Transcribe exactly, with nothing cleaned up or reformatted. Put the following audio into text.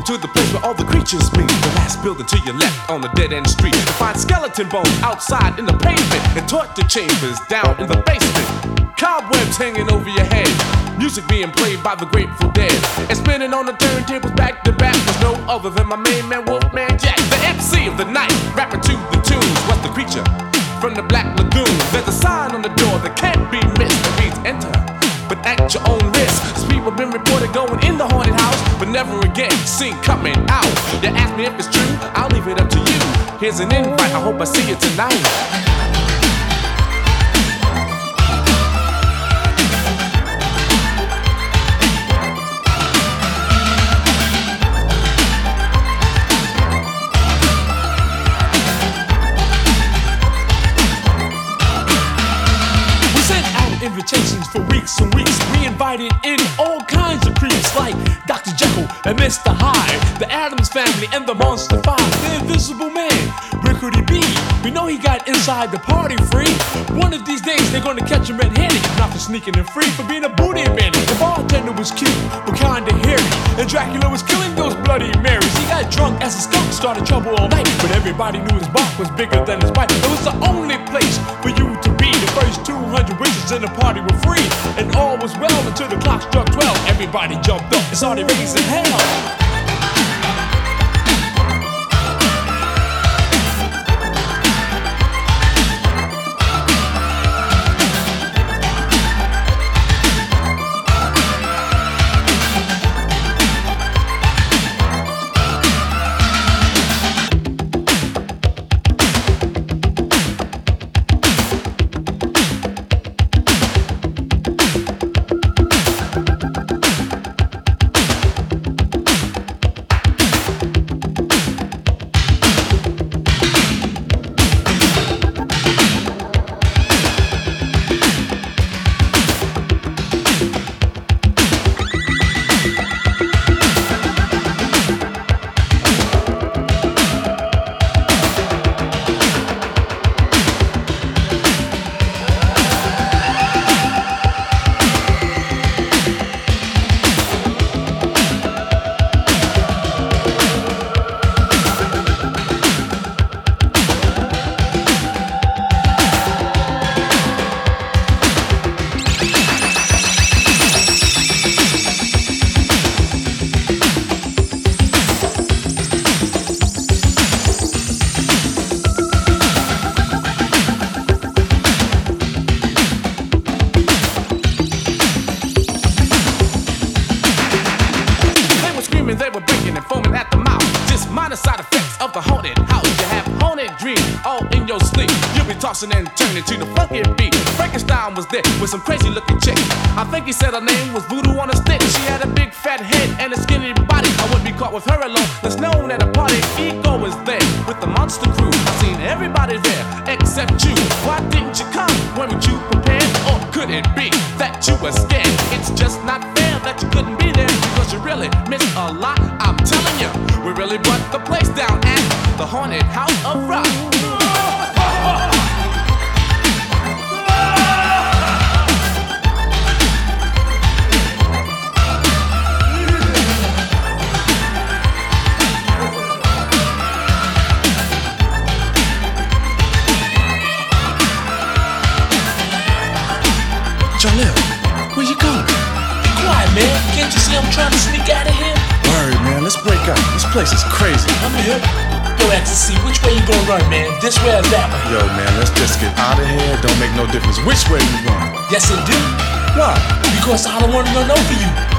Welcome to the place where all the creatures meet. The last building to your left on the dead-end street. You find skeleton bones outside in the pavement and torture chambers down in the basement. Cobwebs hanging over your head. Music being played by the Grateful Dead. And spinning on the turntables back to back was no other than my main man Wolfman Jack, the M C of the night, rapping to the tunes. What's the creature from the Black Lagoon? There's a sign on the door that can't be missed. It reads enter, but at your own risk. Cause people been reported going in the haunted house, but never again seen coming out. You ask me if it's true, I'll leave it up to you. Here's an invite, I hope I see you tonight. Invitations for weeks and weeks. We invited in all kinds of creeps like Doctor Jekyll and Mister Hyde, the Addams Family and the Monster Five, the Invisible Man, Rickety B. We know he got inside the party free. One of these days they're gonna catch him red-handed, not for sneaking and free, for being a booty bandit. The bartender was cute, but kinda hairy, and Dracula was killing those Bloody Marys. He got drunk as a skunk, started trouble all night, but everybody knew his bark was bigger than his bite. It was the only place for you to be. The first two hundred wishes in the party were free, and all was well until the clock struck twelve. Everybody jumped up and started raising hell. They were breaking and foaming at the mouth. Just minor side effects of the haunted house. You have haunted dreams all in your sleep. You'll be tossing and turning to the funky beat. Frankenstein was there with some crazy looking chick. I think he said her name was Voodoo on a stick. She had a big fat head and a skinny body. I wouldn't be caught with her alone. That's known at a party. Ego was there with the monster crew. I seen everybody there except you. Why didn't you come? Weren't you prepared? Or could it be that you were scared? It's just not fair that you couldn't be there, because you really missed a lot. I'm telling you, we really brought the place down at the haunted house of rock. Jalil, where you going? Be quiet, man. Can't you see I'm trying to sneak out of here? Word, man. Let's break up. This place is crazy. I'm here. Yo, Ecstasy, which way you gonna run, man? This way or that way? Yo, man, let's just get out of here. Don't make no difference which way we run. Yes, it do. Why? Because I don't want to run over you.